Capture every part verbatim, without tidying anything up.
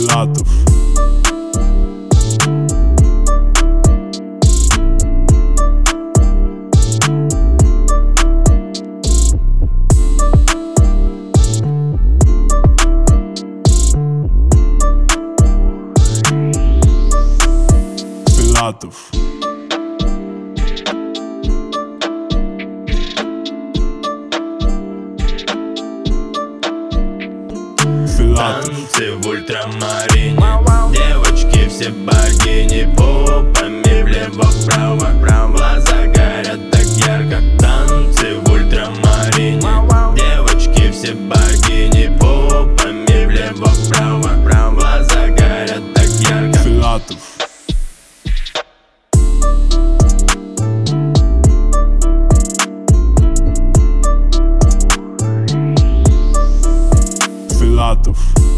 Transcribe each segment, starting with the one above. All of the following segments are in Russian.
Филатов. Филатов. Танцы в ультрамарине, девочки все богини, попами влево-вправо, глаза горят так ярко. Танцы в ультрамарине, девочки все богини, попами влево-вправо, глаза горят так ярко. Филатов. Филатов.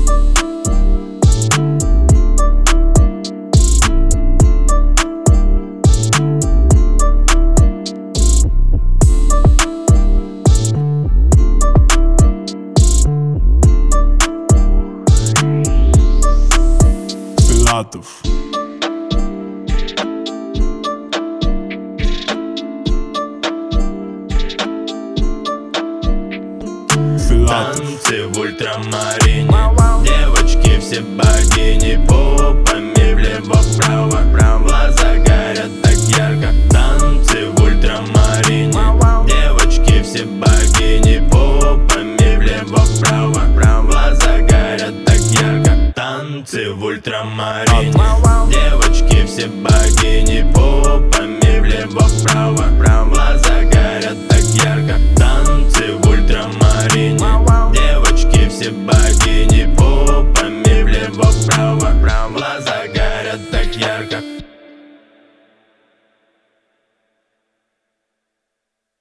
Филатов. Танцы в ультрамарине, девочки все богини, попами влево-вправо, глаза горят так ярко. Танцы в ультрамарине, девочки все богини, попами влево-вправо, глаза горят так ярко. Танцы в ультрамарине, девочки